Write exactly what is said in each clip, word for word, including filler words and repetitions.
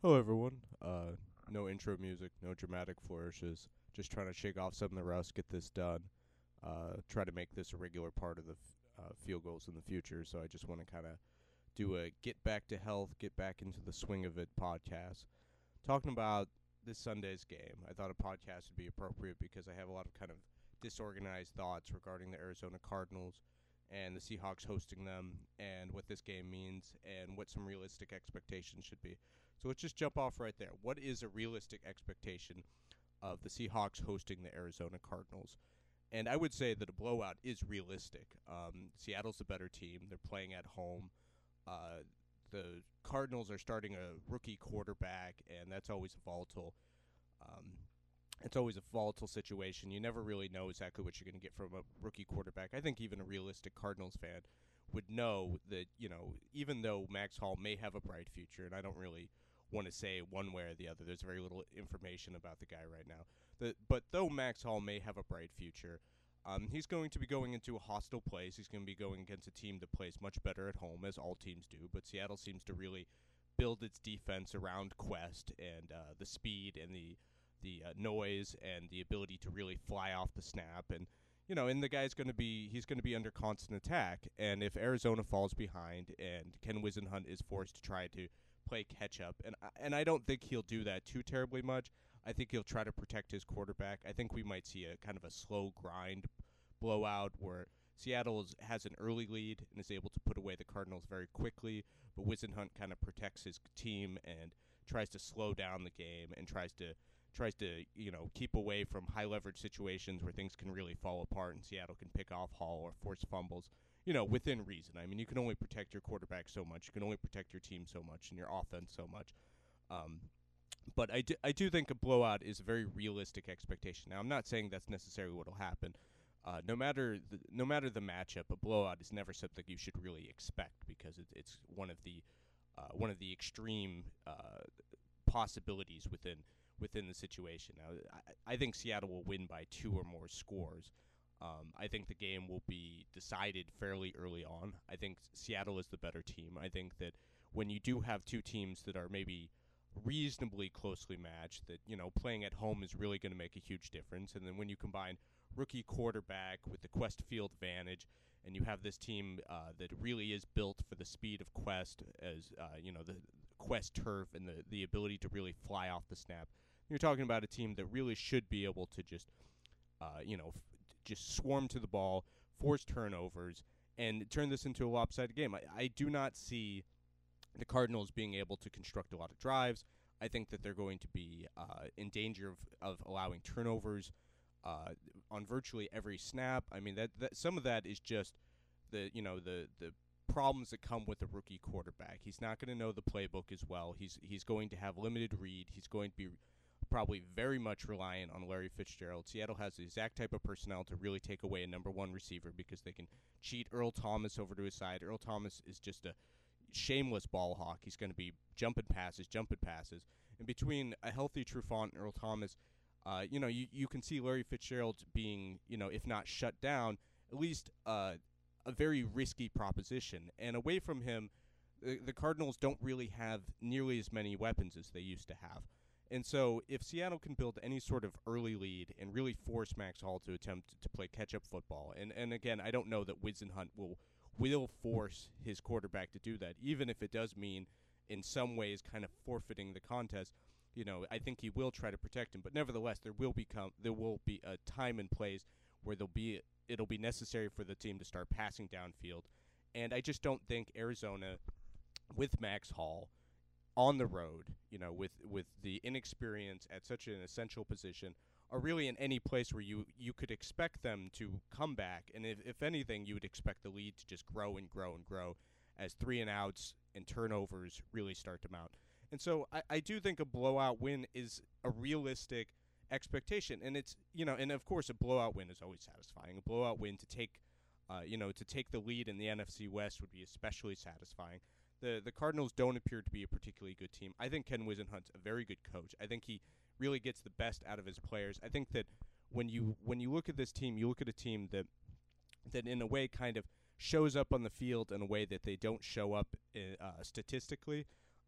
Hello, everyone. Uh, no intro music, no dramatic flourishes. Just trying to shake off some of the rust, get this done. Uh, try to make this a regular part of the f- uh, field goals in the future. So I just want to kind of do a get back to health, get back into the swing of it podcast. Talking about this Sunday's game, I thought a podcast would be appropriate because I have a lot of kind of disorganized thoughts regarding the Arizona Cardinals and the Seahawks hosting them and what this game means and what some realistic expectations should be. So let's just jump off right there. What is a realistic expectation of the Seahawks hosting the Arizona Cardinals? And I would say that a blowout is realistic. Um, Seattle's the better team. They're playing at home. Uh, the Cardinals are starting a rookie quarterback, and that's always volatile. Um, it's always a volatile situation. You never really know exactly what you're going to get from a rookie quarterback. I think even a realistic Cardinals fan would know that, you know, even though Max Hall may have a bright future, and I don't really want to say one way or the other, there's very little information about the guy right now. The, but though Max Hall may have a bright future, um, he's going to be going into a hostile place. He's going to be going against a team that plays much better at home, as all teams do. But Seattle seems to really build its defense around Quest and uh, the speed and the the uh, noise and the ability to really fly off the snap. And you know, and the guy's going to be he's going to be under constant attack. And if Arizona falls behind and Ken Wisenhunt is forced to try to play catch up, and and I don't think he'll do that too terribly much. I think he'll try to protect his quarterback. I think we might see a kind of a slow grind blowout where Seattle is, has an early lead and is able to put away the Cardinals very quickly, but Wisenhunt kind of protects his team and tries to slow down the game and tries to tries to you know keep away from high leverage situations where things can really fall apart and Seattle can pick off Hall or force fumbles. You know, within reason. I mean, you can only protect your quarterback so much. You can only protect your team so much and your offense so much. Um, but I do, I do think a blowout is a very realistic expectation. Now, I'm not saying that's necessarily what will happen. Uh, no matter the, no matter the matchup, a blowout is never something you should really expect because it, it's one of the uh, one of the extreme uh, possibilities within within the situation. Now, I, I think Seattle will win by two or more scores. Um, I think the game will be decided fairly early on. I think Seattle is the better team. I think that when you do have two teams that are maybe reasonably closely matched, that you know playing at home is really going to make a huge difference. And then when you combine rookie quarterback with the Quest Field advantage, and you have this team uh, that really is built for the speed of Quest, as uh, you know the Quest turf and the the ability to really fly off the snap. You're talking about a team that really should be able to just uh, you know f- just swarm to the ball, force turnovers, and turn this into a lopsided game. I, I do not see the Cardinals being able to construct a lot of drives. I think that they're going to be uh, in danger of, of allowing turnovers uh, on virtually every snap. I mean that, that some of that is just the you know the the problems that come with a rookie quarterback. He's not going to know the playbook as well. He's he's going to have limited read. He's going to be probably very much reliant on Larry Fitzgerald. Seattle has the exact type of personnel to really take away a number one receiver because they can cheat Earl Thomas over to his side. Earl Thomas is just a shameless ball hawk. He's going to be jumping passes, jumping passes. And between a healthy Trufant and Earl Thomas, uh, you know, you, you can see Larry Fitzgerald being, you know, if not shut down, at least uh, a very risky proposition. And away from him, the, the Cardinals don't really have nearly as many weapons as they used to have. And so if Seattle can build any sort of early lead and really force Max Hall to attempt to play catch-up football, and, and again, I don't know that Wisenhunt will – will force his quarterback to do that, even if it does mean in some ways kind of forfeiting the contest. You know, I think he will try to protect him, but nevertheless, there will become there will be a time and place where there'll be it'll be necessary for the team to start passing downfield, and I just don't think Arizona, with Max Hall on the road, you know, with with the inexperience at such an essential position, are really in any place where you you could expect them to come back. And if, if anything, you would expect the lead to just grow and grow and grow as three and outs and turnovers really start to mount. And so I, I do think a blowout win is a realistic expectation. And it's, you know, and of course a blowout win is always satisfying. A blowout win to take, uh, you know, to take the lead in the N F C West would be especially satisfying. The the Cardinals don't appear to be a particularly good team. I think Ken Wisenhunt's a very good coach. I think he really gets the best out of his players. I think that when you when you look at this team, you look at a team that that in a way kind of shows up on the field in a way that they don't show up uh, statistically.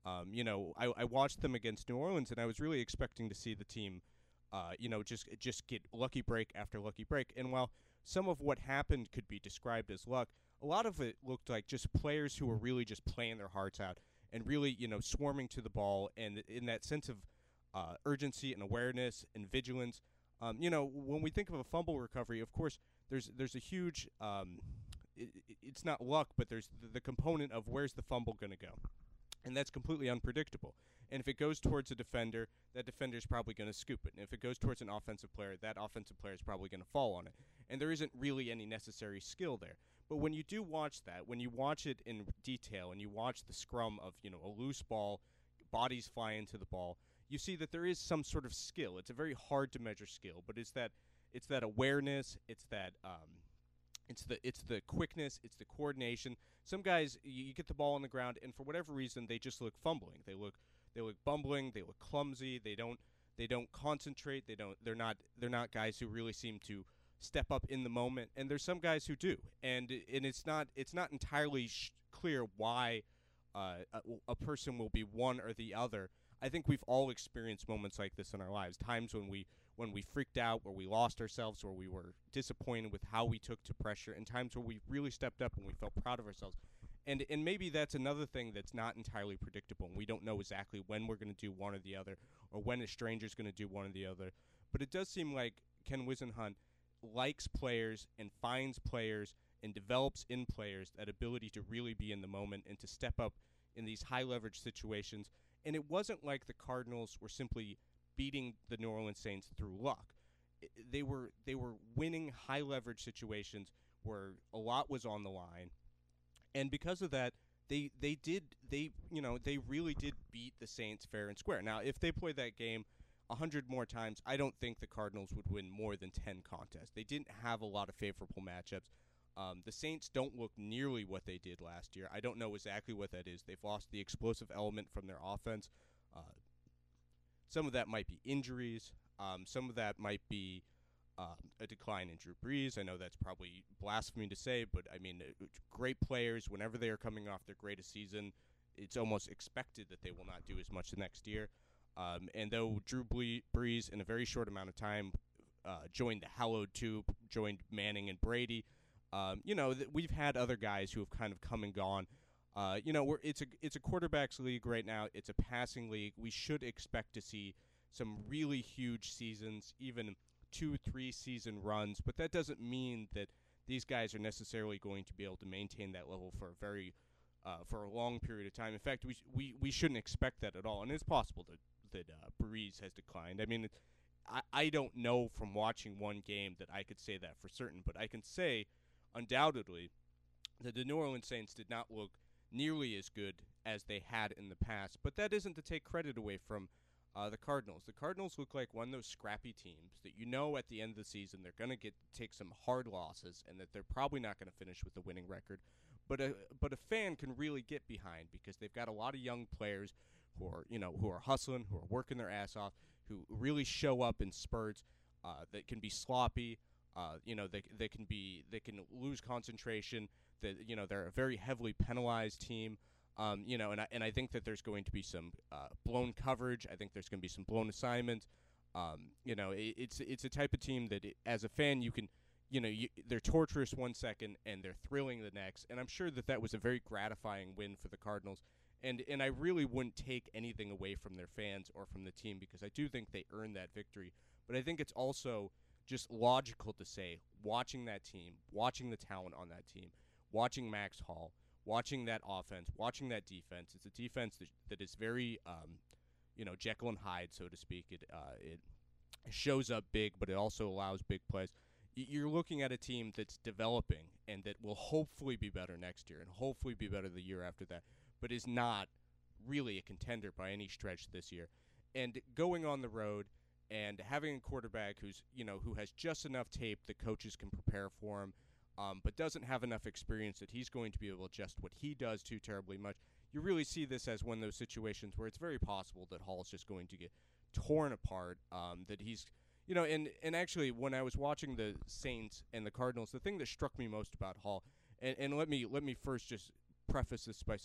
Um, you know, I, I watched them against New Orleans, and I was really expecting to see the team, uh, you know, just just get lucky break after lucky break. And while some of what happened could be described as luck, a lot of it looked like just players who were really just playing their hearts out and really, you know, swarming to the ball, and in that sense of uh, urgency and awareness and vigilance. Um, you know, when we think of a fumble recovery, of course, there's there's a huge, um, it, it's not luck, but there's the, the component of where's the fumble going to go. And that's completely unpredictable. And if it goes towards a defender, that defender's probably going to scoop it. And if it goes towards an offensive player, that offensive player is probably going to fall on it. And there isn't really any necessary skill there. But when you do watch that, when you watch it in detail and you watch the scrum of, you know, a loose ball, bodies fly into the ball, you see that there is some sort of skill. It's a very hard to measure skill, but it's that it's that awareness, it's that um, it's the it's the quickness, it's the coordination. Some guys, you, you get the ball on the ground, and for whatever reason, they just look fumbling. They look they look bumbling. They look clumsy. They don't they don't concentrate. They don't. They're not they're not guys who really seem to step up in the moment. And there's some guys who do, and and it's not it's not entirely sh- clear why uh, a, a person will be one or the other. I think we've all experienced moments like this in our lives. Times when we when we freaked out, where we lost ourselves, where we were disappointed with how we took to pressure, and times where we really stepped up and we felt proud of ourselves. And and maybe that's another thing that's not entirely predictable, and we don't know exactly when we're going to do one or the other, or when a stranger's going to do one or the other. But it does seem like Ken Whisenhunt likes players and finds players and develops in players that ability to really be in the moment and to step up in these high-leverage situations. And it wasn't like the Cardinals were simply beating the New Orleans Saints through luck. I, they were they were winning high leverage situations where a lot was on the line, and because of that, they they did they you know they really did beat the Saints fair and square. Now, if they played that game a hundred more times, I don't think the Cardinals would win more than ten contests. They didn't have a lot of favorable matchups. Um, the Saints don't look nearly what they did last year. I don't know exactly what that is. They've lost the explosive element from their offense. Uh, some of that might be injuries. Um, some of that might be um, a decline in Drew Brees. I know that's probably blasphemy to say, but I mean, uh, great players, whenever they are coming off their greatest season, it's almost expected that they will not do as much the next year. Um, and though Drew Brees, in a very short amount of time, uh, joined the hallowed two, joined Manning and Brady, Um, you know, th- we've had other guys who have kind of come and gone. Uh, you know, we're, it's a it's a quarterbacks league right now. It's a passing league. We should expect to see some really huge seasons, even two, three season runs. But that doesn't mean that these guys are necessarily going to be able to maintain that level for a very uh, for a long period of time. In fact, we sh- we we shouldn't expect that at all. And it's possible that that uh, Breeze has declined. I mean, it, I I don't know from watching one game that I could say that for certain, but I can say undoubtedly that the New Orleans Saints did not look nearly as good as they had in the past. But that isn't to take credit away from uh, the Cardinals. The Cardinals look like one of those scrappy teams that you know at the end of the season they're going to get take some hard losses and that they're probably not going to finish with a winning record. But a but a fan can really get behind because they've got a lot of young players who are you know who are hustling, who are working their ass off, who really show up in spurts uh, that can be sloppy. Uh, you know, they they can be they can lose concentration. That you know they're a very heavily penalized team. Um, you know, and I and I think that there's going to be some uh, blown coverage. I think there's going to be some blown assignments. Um, you know, it, it's it's a type of team that it, as a fan you can, you know, you, they're torturous one second and they're thrilling the next. And I'm sure that that was a very gratifying win for the Cardinals. And and I really wouldn't take anything away from their fans or from the team because I do think they earned that victory. But I think it's also just logical to say, watching that team, watching the talent on that team, watching Max Hall, watching that offense, watching that defense. It's a defense that, that is very, um, you know, Jekyll and Hyde, so to speak. It uh, it shows up big, but it also allows big plays. Y- you're looking at a team that's developing and that will hopefully be better next year and hopefully be better the year after that, but is not really a contender by any stretch this year. And going on the road and having a quarterback who's you know who has just enough tape that coaches can prepare for him, um, but doesn't have enough experience that he's going to be able to adjust what he does too terribly much. You really see this as one of those situations where it's very possible that Hall's just going to get torn apart. Um, that he's you know and and actually when I was watching the Saints and the Cardinals, the thing that struck me most about Hall, and, and let me let me first just preface this by saying,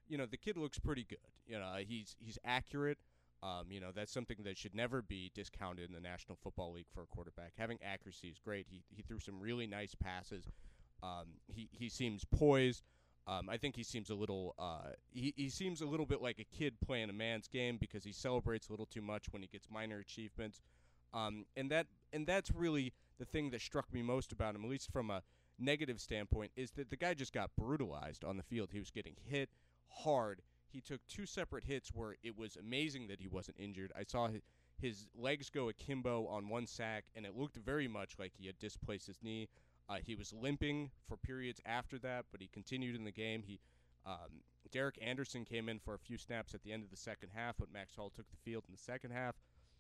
you know, the kid looks pretty good. You know, he's he's accurate. Um, you know, that's something that should never be discounted in the National Football League for a quarterback. Having accuracy is great. He he threw some really nice passes. Um, he he seems poised. Um, I think he seems a little uh, he he seems a little bit like a kid playing a man's game because he celebrates a little too much when he gets minor achievements. Um, and that and that's really the thing that struck me most about him, at least from a negative standpoint, is that the guy just got brutalized on the field. He was getting hit hard. He took two separate hits where it was amazing that he wasn't injured. I saw his, his legs go akimbo on one sack, and it looked very much like he had displaced his knee. Uh, he was limping for periods after that, but he continued in the game. He, um, Derek Anderson came in for a few snaps at the end of the second half, but Max Hall took the field in the second half.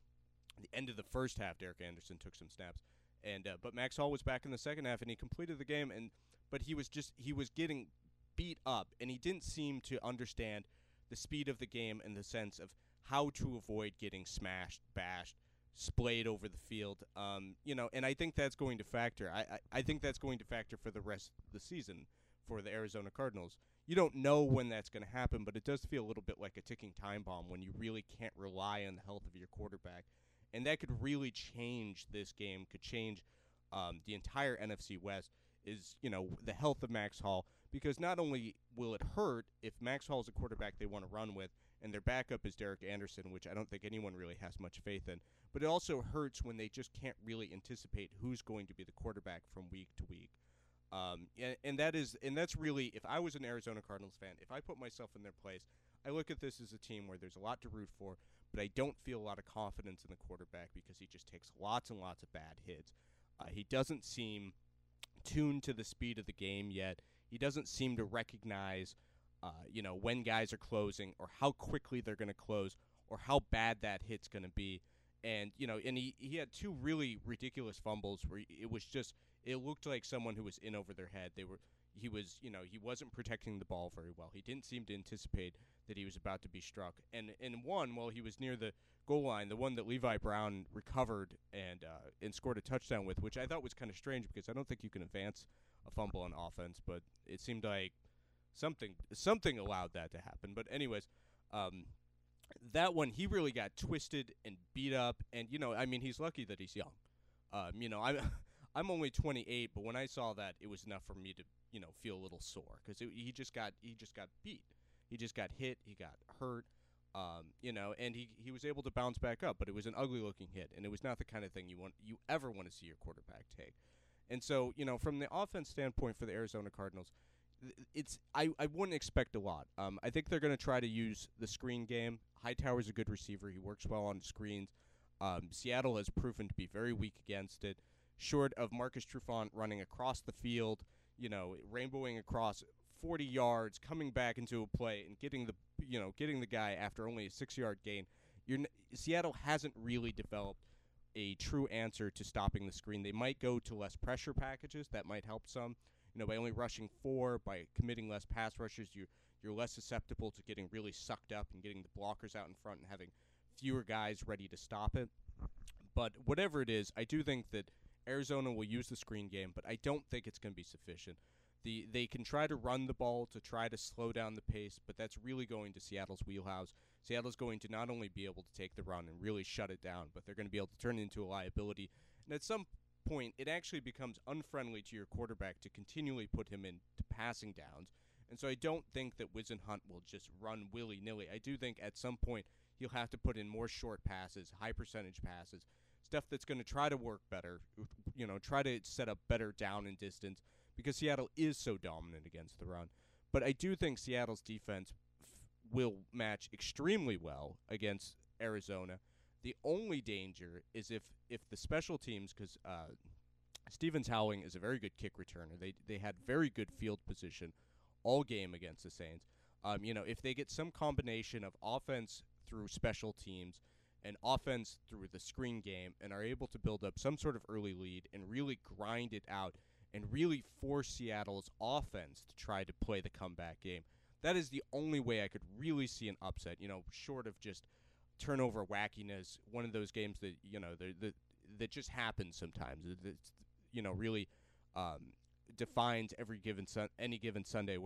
At the end of the first half, Derek Anderson took some snaps, and uh, but Max Hall was back in the second half, and he completed the game. And but he was just he was getting beat up, and he didn't seem to understand the speed of the game in the sense of how to avoid getting smashed, bashed, splayed over the field. Um, you know, and I think that's going to factor. I, I, I think that's going to factor for the rest of the season for the Arizona Cardinals. You don't know when that's going to happen, but it does feel a little bit like a ticking time bomb when you really can't rely on the health of your quarterback. And that could really change this game, could change um, the entire N F C West, is, you know, the health of Max Hall. Because not only will it hurt if Max Hall is a quarterback they want to run with, and their backup is Derek Anderson, which I don't think anyone really has much faith in, but it also hurts when they just can't really anticipate who's going to be the quarterback from week to week. Um, and, and that is, and that's really, if I was an Arizona Cardinals fan, if I put myself in their place, I look at this as a team where there's a lot to root for, but I don't feel a lot of confidence in the quarterback because he just takes lots and lots of bad hits. Uh, he doesn't seem tuned to the speed of the game yet. He doesn't seem to recognize, uh, you know, when guys are closing or how quickly they're going to close or how bad that hit's going to be. And, you know, and he, he had two really ridiculous fumbles where it was just, it looked like someone who was in over their head. They were, he was, you know, he wasn't protecting the ball very well. He didn't seem to anticipate that he was about to be struck. And in one, while he was near the goal line, the one that Levi Brown recovered and uh, and scored a touchdown with, which I thought was kind of strange because I don't think you can advance a fumble on offense, but it seemed like something something allowed that to happen. But anyways, um, that one, he really got twisted and beat up, and, you know, I mean, he's lucky that he's young. Um, you know, I'm I'm only twenty-eight, but when I saw that, it was enough for me to, you know, feel a little sore because he just got he just got beat. He just got hit. He got hurt. Um, you know, and he he was able to bounce back up, but it was an ugly looking hit, and it was not the kind of thing you want you ever want to see your quarterback take. And so, you know, from the offense standpoint for the Arizona Cardinals, it's I, I wouldn't expect a lot. Um, I think they're going to try to use the screen game. Hightower's a good receiver. He works well on screens. Um, Seattle has proven to be very weak against it. Short of Marcus Trufant running across the field, you know, rainbowing across forty yards, coming back into a play and getting the you know getting the guy after only a six-yard gain. You're n- Seattle hasn't really developed a true answer to stopping the screen. They might go to less pressure packages. That might help some. You know, by only rushing four, by committing less pass rushes, you you're less susceptible to getting really sucked up and getting the blockers out in front and having fewer guys ready to stop it. But whatever it is, I do think that Arizona will use the screen game, but I don't think it's going to be sufficient. The They can try to run the ball to try to slow down the pace, but that's really going to Seattle's wheelhouse. Seattle's going to not only be able to take the run and really shut it down, but they're going to be able to turn it into a liability. And at some point, it actually becomes unfriendly to your quarterback to continually put him into passing downs. And so I don't think that Wizen Hunt will just run willy-nilly. I do think at some point he'll have to put in more short passes, high percentage passes, stuff that's going to try to work better, you know, try to set up better down and distance, because Seattle is so dominant against the run. But I do think Seattle's defense f- will match extremely well against Arizona. The only danger is if, if the special teams, because uh, Stevens Howling is a very good kick returner. They they had very good field position all game against the Saints. Um, you know, if they get some combination of offense through special teams and offense through the screen game and are able to build up some sort of early lead and really grind it out and really force Seattle's offense to try to play the comeback game, that is the only way I could really see an upset, you know, short of just turnover wackiness, one of those games that, you know, the, the, that just happens sometimes. It's, you know, really um, defines every given sun, any given Sunday where,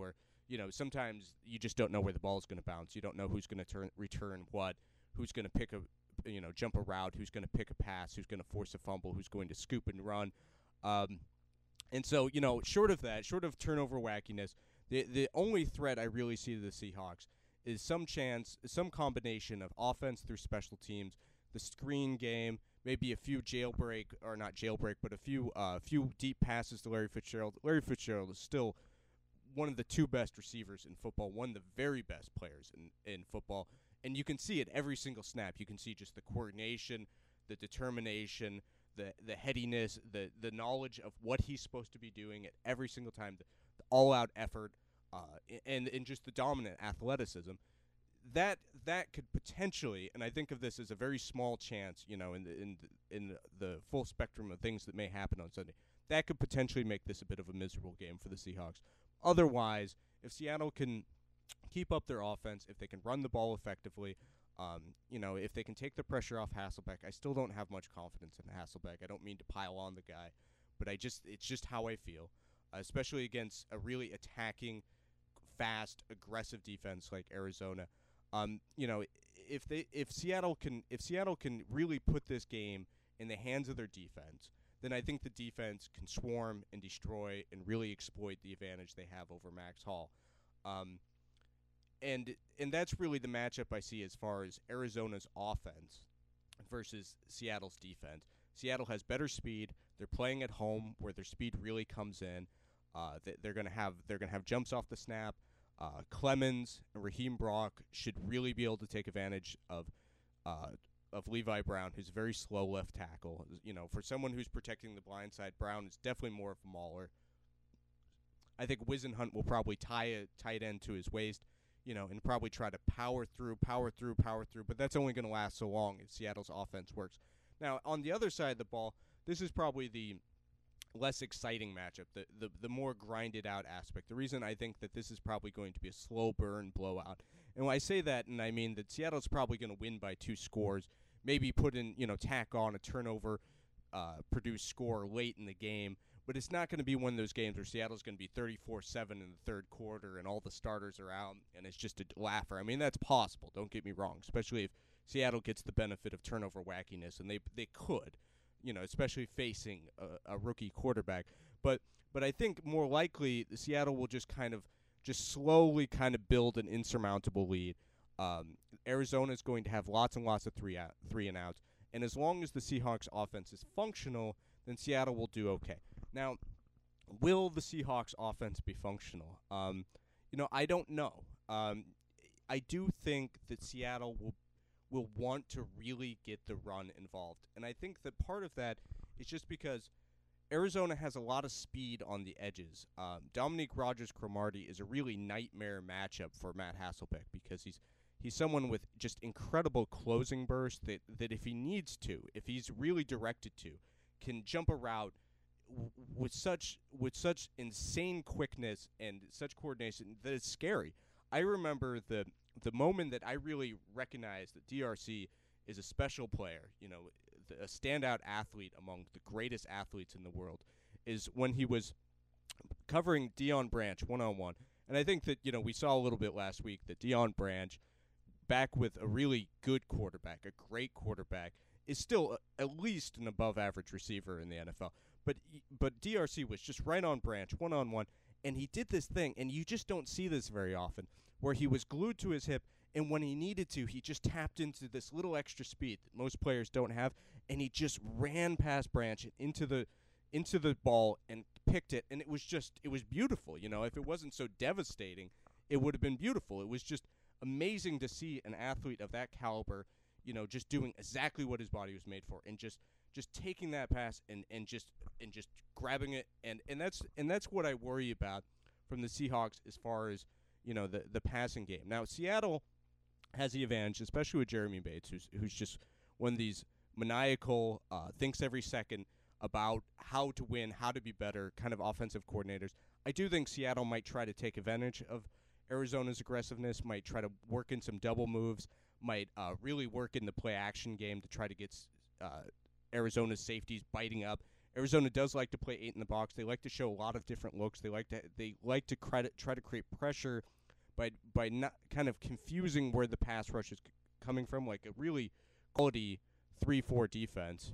you know, sometimes you just don't know where the ball is going to bounce. You don't know who's going to turn return what, who's going to pick a, you know, jump a route, who's going to pick a pass, who's going to force a fumble, who's going to scoop and run. Um, and so, you know, short of that, short of turnover wackiness, the the only threat I really see to the Seahawks is some chance, some combination of offense through special teams, the screen game, maybe a few jailbreak, or not jailbreak, but a few uh, few deep passes to Larry Fitzgerald. Larry Fitzgerald is still one of the two best receivers in football, one of the very best players in, in football. And you can see it every single snap. You can see just the coordination, the determination, the the headiness, the, the knowledge of what he's supposed to be doing at every single time, the, the all-out effort, uh, and, and just the dominant athleticism. That that could potentially, and I think of this as a very small chance, you know, in the in the, in the, the full spectrum of things that may happen on Sunday, that could potentially make this a bit of a miserable game for the Seahawks. Otherwise, if Seattle can keep up their offense, if they can run the ball effectively, um, you know, if they can take the pressure off Hasselbeck, I still don't have much confidence in Hasselbeck. I don't mean to pile on the guy, but I just it's just how I feel, uh, especially against a really attacking, fast, aggressive defense like Arizona. Um, you know, if they if Seattle can if Seattle can really put this game in the hands of their defense, then I think the defense can swarm and destroy and really exploit the advantage they have over Max Hall. Um, and and that's really the matchup I see as far as Arizona's offense versus Seattle's defense. Seattle has better speed. They're playing at home where their speed really comes in. Uh, they, they're gonna have they're gonna have jumps off the snap. Uh, Clemens and Raheem Brock should really be able to take advantage of uh, of Levi Brown, who's a very slow left tackle. You know, for someone who's protecting the blind side, Brown is definitely more of a mauler. I think Wisenhunt will probably tie a tight end to his waist, you know, and probably try to power through, power through, power through. But that's only going to last so long if Seattle's offense works. Now, on the other side of the ball, this is probably the less exciting matchup, the, the the more grinded out aspect. The reason I think that this is probably going to be a slow burn blowout. And when I say that, and I mean that Seattle's probably going to win by two scores, maybe put in, you know, tack on a turnover, uh, produce score late in the game, but it's not going to be one of those games where Seattle's going to be thirty-four seven in the third quarter and all the starters are out and it's just a laugher. I mean, that's possible, don't get me wrong, especially if Seattle gets the benefit of turnover wackiness, and they they could. You know, especially facing a, a rookie quarterback. But but I think more likely Seattle will just kind of just slowly kind of build an insurmountable lead. Um, Arizona is going to have lots and lots of three out, three and outs. And as long as the Seahawks offense is functional, then Seattle will do okay. Now, will the Seahawks offense be functional? Um, you know, I don't know. Um, I do think that Seattle will will want to really get the run involved. And I think that part of that is just because Arizona has a lot of speed on the edges. Um, Dominique Rodgers-Cromartie is a really nightmare matchup for Matt Hasselbeck because he's he's someone with just incredible closing bursts that, that if he needs to, if he's really directed to, can jump a route w- with such with such insane quickness and such coordination that it's scary. I remember the the moment that I really recognized that D R C is a special player, you know, a standout athlete among the greatest athletes in the world, is when he was covering Deion Branch one-on-one. And I think that, you know, we saw a little bit last week that Deion Branch, back with a really good quarterback, a great quarterback, is still a, at least an above-average receiver in the N F L. But but D R C was just right on Branch, one-on-one, and he did this thing, and you just don't see this very often, where he was glued to his hip, and when he needed to, he just tapped into this little extra speed that most players don't have, and he just ran past Branch into the into the ball and picked it, and it was just, it was beautiful. You know, if it wasn't so devastating, it would have been beautiful. It was just amazing to see an athlete of that caliber, you know, just doing exactly what his body was made for, and just just taking that pass and, and just and just grabbing it, and, and that's and that's what I worry about from the Seahawks as far as, you know, the, the passing game. Now, Seattle has the advantage, especially with Jeremy Bates, who's who's just one of these maniacal, uh, thinks every second about how to win, how to be better, kind of offensive coordinators. I do think Seattle might try to take advantage of Arizona's aggressiveness, might try to work in some double moves, might uh, really work in the play-action game to try to get uh, Arizona's safeties biting up Arizona does like to play eight in the box. They like to show a lot of different looks. They like to they like to credit, try to create pressure by by not kind of confusing where the pass rush is c- coming from, like a really quality three four defense.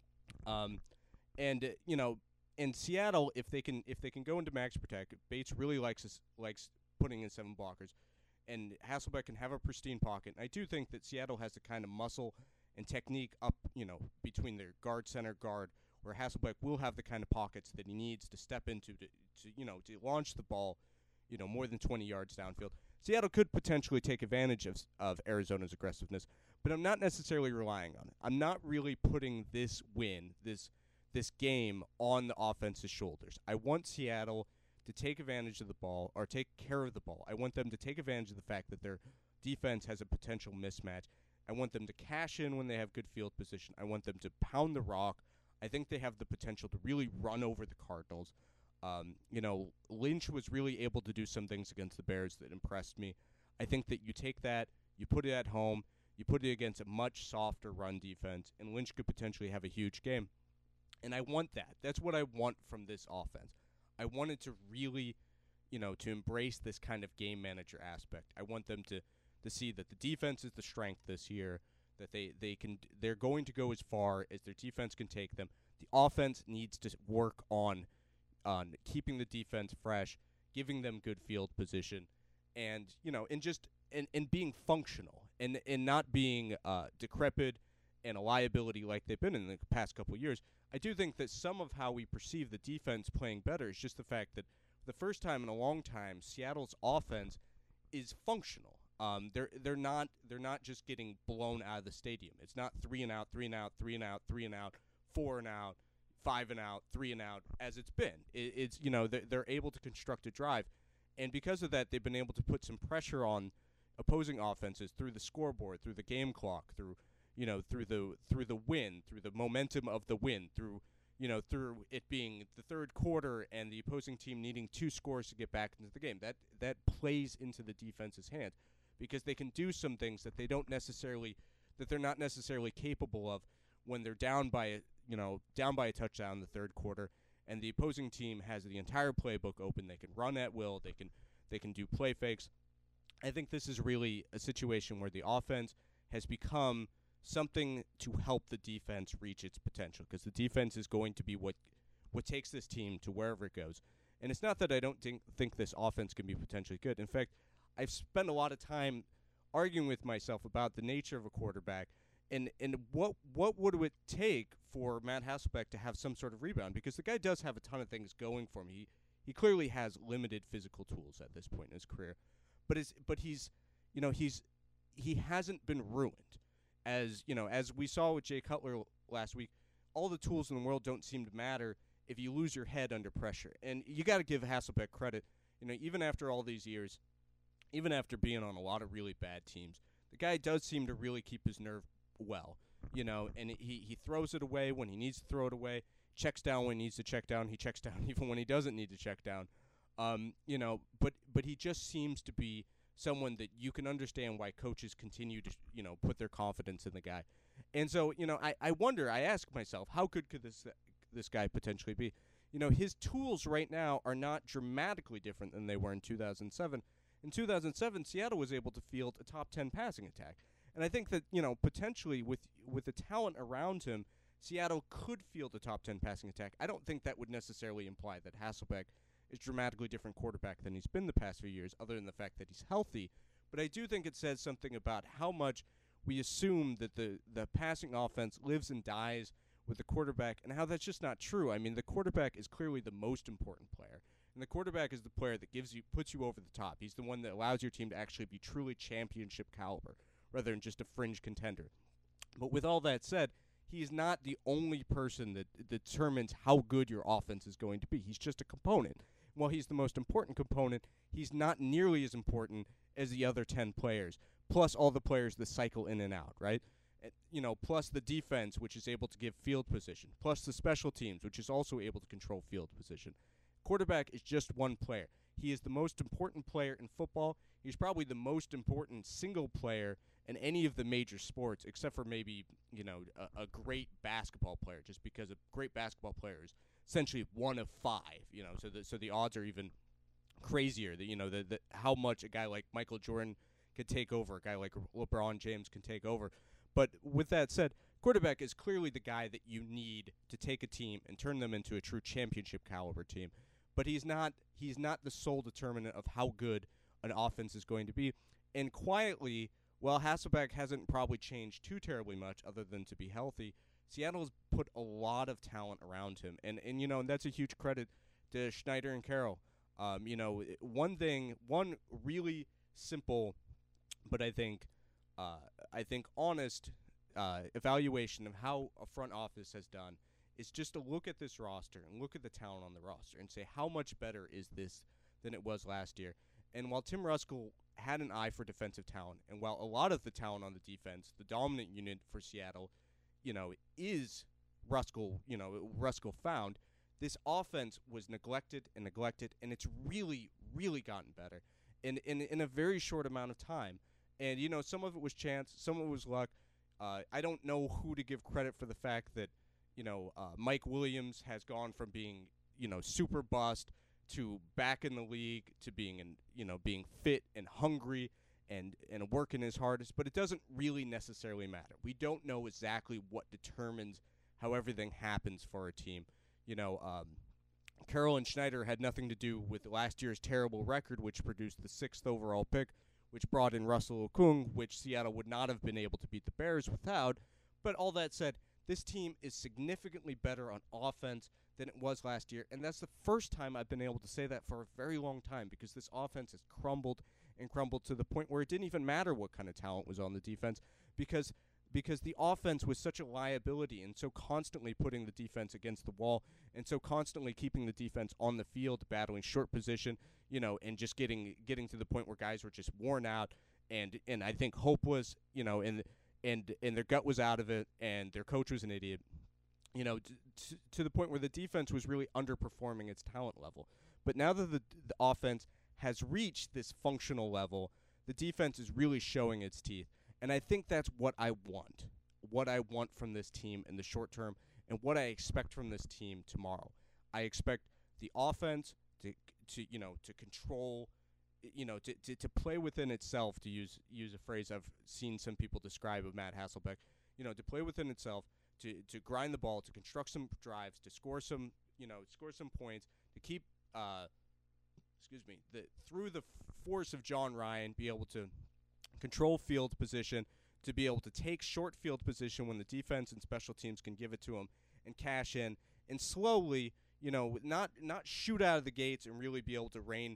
Um, and uh, you know, in Seattle, if they can if they can go into max protect, Bates really likes us, likes putting in seven blockers, and Hasselbeck can have a pristine pocket. And I do think that Seattle has the kind of muscle and technique up, you know, between their guard center guard, where Hasselbeck will have the kind of pockets that he needs to step into to, to you know, to launch the ball, you know, more than twenty yards downfield. Seattle could potentially take advantage of of Arizona's aggressiveness, but I'm not necessarily relying on it. I'm not really putting this win, this this game, on the offense's shoulders. I want Seattle to take advantage of the ball or take care of the ball. I want them to take advantage of the fact that their defense has a potential mismatch. I want them to cash in when they have good field position. I want them to pound the rock. I think they have the potential to really run over the Cardinals. Um, you know, Lynch was really able to do some things against the Bears that impressed me. I think that you take that, you put it at home, you put it against a much softer run defense, and Lynch could potentially have a huge game. And I want that. That's what I want from this offense. I wanted to really, you know, to embrace this kind of game manager aspect. I want them to, to see that the defense is the strength this year, that they, they can they're going to go as far as their defense can take them. The offense needs to work on on keeping the defense fresh, giving them good field position, and you know, and just and, and being functional and and not being uh, decrepit and a liability like they've been in the past couple of years. I do think that some of how we perceive the defense playing better is just the fact that the first time in a long time, Seattle's offense is functional. Um, they're they're not they're not just getting blown out of the stadium. It's not three and out, three and out, three and out, three and out, four and out, five and out, three and out, as it's been. It, it's you know they're, they're able to construct a drive, and because of that, they've been able to put some pressure on opposing offenses through the scoreboard, through the game clock, through you know through the through the win, through the momentum of the win, through you know through it being the third quarter and the opposing team needing two scores to get back into the game. That that plays into the defense's hands because they can do some things that they don't necessarily that they're not necessarily capable of when they're down by a you know, down by a touchdown in the third quarter, and the opposing team has the entire playbook open. They can run at will. They can they can do play fakes. I think this is really a situation where the offense has become something to help the defense reach its potential, because the defense is going to be what what takes this team to wherever it goes. And it's not that I don't think, think this offense can be potentially good. In fact, I've spent a lot of time arguing with myself about the nature of a quarterback and and what what would it take for Matt Hasselbeck to have some sort of rebound, because the guy does have a ton of things going for him. He he clearly has limited physical tools at this point in his career, but is but he's you know he's he hasn't been ruined. As you know, as we saw with Jay Cutler last week, all the tools in the world don't seem to matter if you lose your head under pressure. And you got to give Hasselbeck credit. You know, even after all these years, even after being on a lot of really bad teams, the guy does seem to really keep his nerve well. You know, and he, he throws it away when he needs to throw it away, checks down when he needs to check down, he checks down even when he doesn't need to check down. Um, you know, but but he just seems to be someone that you can understand why coaches continue to, you know, put their confidence in the guy. And so, you know, I, I wonder, I ask myself, how good could this this guy potentially be? You know, his tools right now are not dramatically different than they were in two thousand seven. In two thousand seven, Seattle was able to field a top ten passing attack. And I think that, you know, potentially with with the talent around him, Seattle could field a top ten passing attack. I don't think that would necessarily imply that Hasselbeck is a dramatically different quarterback than he's been the past few years, other than the fact that he's healthy. But I do think it says something about how much we assume that the, the passing offense lives and dies with the quarterback, and how that's just not true. I mean, the quarterback is clearly the most important player. And the quarterback is the player that gives you puts you over the top. He's the one that allows your team to actually be truly championship caliber, rather than just a fringe contender. But with all that said, he's not the only person that, that determines how good your offense is going to be. He's just a component. While he's the most important component, he's not nearly as important as the other ten players, plus all the players that cycle in and out, right? You know, plus the defense, which is able to give field position, plus the special teams, which is also able to control field position. Quarterback is just one player. He is the most important player in football. He's probably the most important single player in any of the major sports, except for maybe, you know, a, a great basketball player, just because a great basketball player is essentially one of five, you know, so the, so the odds are even crazier, that, you know, the, the, how much a guy like Michael Jordan could take over, a guy like LeBron James can take over. But with that said, quarterback is clearly the guy that you need to take a team and turn them into a true championship caliber team. But he's not he's not the sole determinant of how good an offense is going to be. And quietly, while Hasselbeck hasn't probably changed too terribly much other than to be healthy, Seattle's put a lot of talent around him. And, and you know, and that's a huge credit to Schneider and Carroll. Um, you know, one thing, one really simple, but I think, uh, I think honest uh, evaluation of how a front office has done is just to look at this roster and look at the talent on the roster and say how much better is this than it was last year. And while Tim Ruskell had an eye for defensive talent, and while a lot of the talent on the defense, the dominant unit for Seattle, you know, is Ruskell, you know, Ruskell found, this offense was neglected and neglected, and it's really, really gotten better in, in, in a very short amount of time. And, you know, some of it was chance, some of it was luck. Uh, I don't know who to give credit for the fact that, you know, uh, Mike Williams has gone from being, you know, super bust to back in the league to being, in, you know, being fit and hungry and, and working his hardest. But it doesn't really necessarily matter. We don't know exactly what determines how everything happens for a team. You know, um, Carroll and Schneider had nothing to do with last year's terrible record, which produced the sixth overall pick, which brought in Russell Okung, which Seattle would not have been able to beat the Bears without. But all that said, this team is significantly better on offense than it was last year, and that's the first time I've been able to say that for a very long time, because this offense has crumbled and crumbled to the point where it didn't even matter what kind of talent was on the defense, because because the offense was such a liability and so constantly putting the defense against the wall and so constantly keeping the defense on the field, battling short position, you know, and just getting getting to the point where guys were just worn out and and I think hopeless, you know, and and and their gut was out of it, and their coach was an idiot, you know, t- t- to the point where the defense was really underperforming its talent level. But now that the, the offense has reached this functional level, the defense is really showing its teeth. And I think that's what I want, what I want from this team in the short term, and what I expect from this team tomorrow. I expect the offense to, to you know, to control, you know, to, to, to play within itself, to use use a phrase I've seen some people describe of Matt Hasselbeck, you know, to play within itself, to, to grind the ball, to construct some drives, to score some, you know, score some points, to keep, uh, excuse me, the through the force of John Ryan, be able to control field position, to be able to take short field position when the defense and special teams can give it to them and cash in, and slowly, you know, not not shoot out of the gates and really be able to rain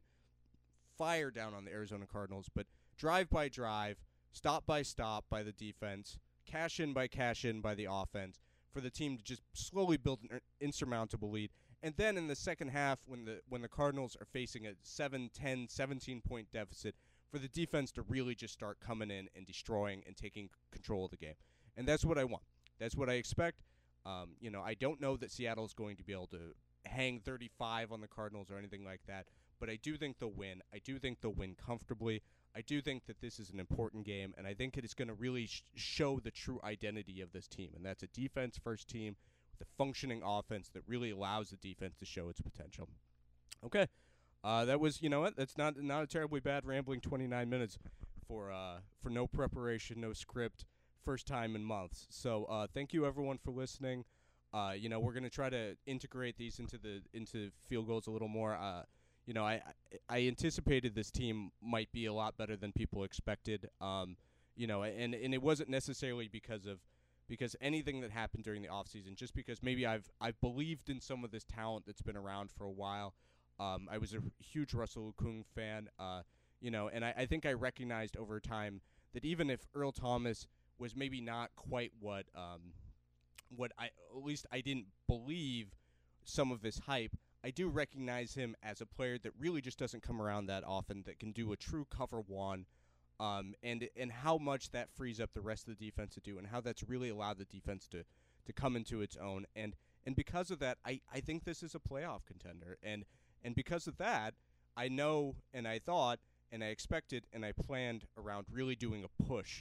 fire down on the Arizona Cardinals, but drive by drive, stop by stop by the defense, cash in by cash in by the offense, for the team to just slowly build an insurmountable lead. And then in the second half, when the when the Cardinals are facing a seven, ten, seventeen-point deficit, for the defense to really just start coming in and destroying and taking control of the game. And that's what I want. That's what I expect. Um, you know, I don't know that Seattle's going to be able to hang thirty-five on the Cardinals or anything like that, but I do think they'll win. I do think they'll win comfortably. I do think that this is an important game, and I think it is going to really sh- show the true identity of this team, and that's a defense-first team with a functioning offense that really allows the defense to show its potential. Okay. Uh, that was, you know what, that's not not a terribly bad rambling twenty-nine minutes for uh, for no preparation, no script, first time in months. So uh, thank you, everyone, for listening. Uh, you know, we're going to try to integrate these into the into field goals a little more. Uh, you know, I, I I anticipated this team might be a lot better than people expected. Um, you know, and, and it wasn't necessarily because of because anything that happened during the offseason, just because maybe I've I've believed in some of this talent that's been around for a while. Um, I was a huge Russell Okung fan, uh, you know, and I, I think I recognized over time that even if Earl Thomas was maybe not quite what um, what I at least I didn't believe some of his hype, I do recognize him as a player that really just doesn't come around that often, that can do a true cover one, um, and and how much that frees up the rest of the defense to do, and how that's really allowed the defense to, to come into its own. And and because of that, I, I think this is a playoff contender. And And because of that, I know and I thought and I expected and I planned around really doing a push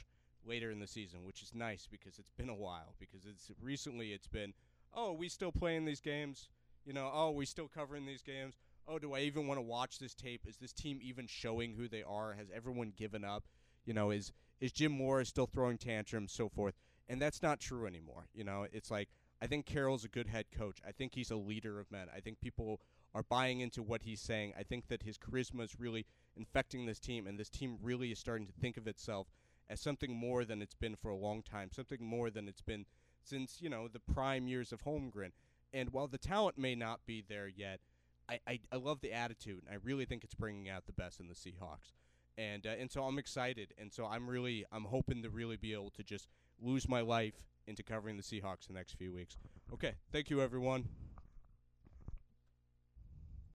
later in the season, which is nice because it's been a while. Because it's recently it's been, oh, we still playing these games? You know, oh, we still covering these games? Oh, do I even want to watch this tape? Is this team even showing who they are? Has everyone given up? You know, is is Jim Morris still throwing tantrums, so forth? And that's not true anymore. You know, it's like, I think Carroll's a good head coach. I think he's a leader of men. I think people are buying into what he's saying. I think that his charisma is really infecting this team, and this team really is starting to think of itself as something more than it's been for a long time, something more than it's been since, you know, the prime years of Holmgren. And while the talent may not be there yet, I, I, I love the attitude, and I really think it's bringing out the best in the Seahawks. And uh, and so I'm excited, and so I'm really I'm hoping to really be able to just lose my life into covering the Seahawks the next few weeks. Okay, thank you, everyone.